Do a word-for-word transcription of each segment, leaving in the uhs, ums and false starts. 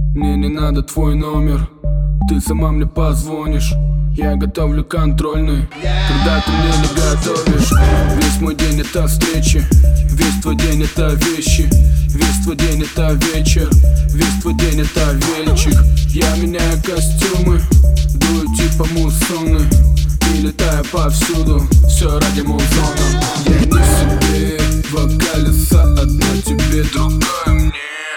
Мне не надо твой номер, ты сама мне позвонишь. Я готовлю контрольный, когда ты мне не готовишь. Весь мой день это встречи, весь твой день это вещи, весь твой день это вечер, весь твой день это вельчик. Я меняю костюмы, дую типа муссоны и летаю повсюду, все ради музона. Я не себе, два колеса, одно тебе, другое мне.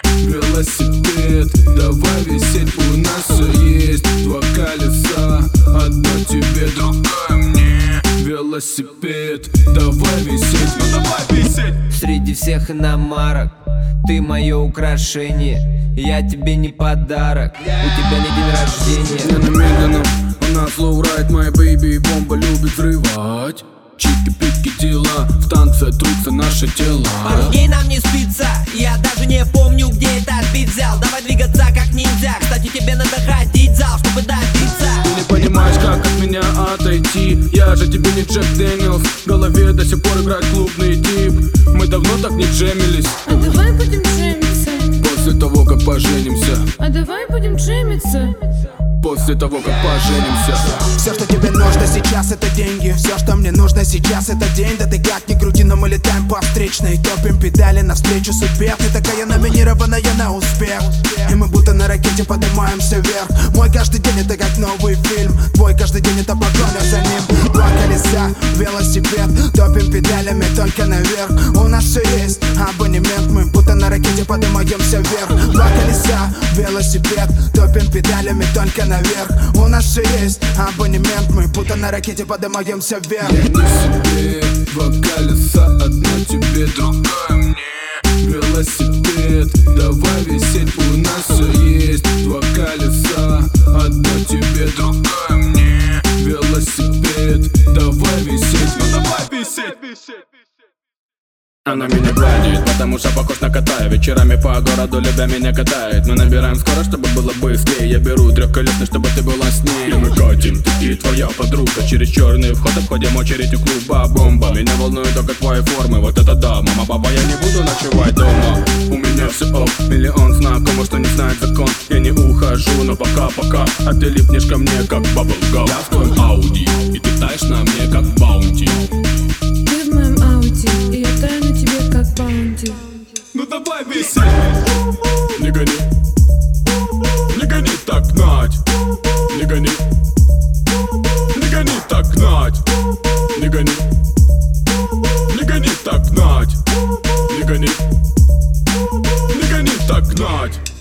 Велосипед, давай висеть, у нас все есть. Два колеса, одно тебе, другое мне. Велосипед, давай висеть, ну давай висеть. Среди всех иномарок ты мое украшение, я тебе не подарок, у тебя не день рождения. Я на медленном, у нас лоурайд, моя бэйби, бомба любит взрывать. Чики-пики дела, в танце трутся наши тела. Пару дней нам не спится, я даже не помню, где этот бит взял. Давай двигаться как ниндзя, кстати, тебе надо ходить в зал, чтобы добиться. Ты не понимаешь, как от меня отойти, я же тебе не Джек Дэниелс. В голове до сих пор играет клубный дип, мы давно так не джемились. А давай будем джемиться После того, как поженимся. А давай будем джемиться После того, как поженимся. Все, что тебе нужно сейчас, это деньги. Все, что мне нужно сейчас, это день. Да ты как ни крути, но мы летаем по встречной. Топим педали навстречу судьбе. Ты такая номинированная на успех, и мы будто на ракете поднимаемся вверх. Мой каждый день это как новый фильм, твой каждый день это погоня за ним. Два колеса, велосипед, топим педалями только наверх. У нас все есть, абонемент, мы будто на ракете поднимаемся вверх. Два колеса, велосипед, топим педалями только наверх. У нас все есть, абонемент, мы будто на ракете поднимаемся вверх. Я не себе, два колеса, одно тебе, другое мне. Велосипед, давай висеть, у нас все есть. Два колеса, одно тебе, другое мне. Велосипед, давай висеть, ну давай висеть. Она меня гладит, потому что похож на кота. Вечерами по городу любя меня катает. Мы набираем скорость, чтобы было быстрее. Я беру трехколесный, чтобы ты была с ней. И мы катим, ты и твоя подруга. Через черный вход обходим очередь у клуба бомба. Меня волнует только твои формы, вот это да. Мама, папа, я не буду ночевать дома. У меня все ок, миллион знакомых, что не знает закон. Я не ухожу, но пока-пока. А ты липнешь ко мне, как баблгам. Я в твоем ауди, и ты таешь на мне, как баунти. Ты в моем ауди, и я таю на тебе как баунти. Ну давай висеть. Не гони, не гони так гнать. Не гони, не гони так гнать. Не гони, не гони так гнать. Не гони, не гони так гнать.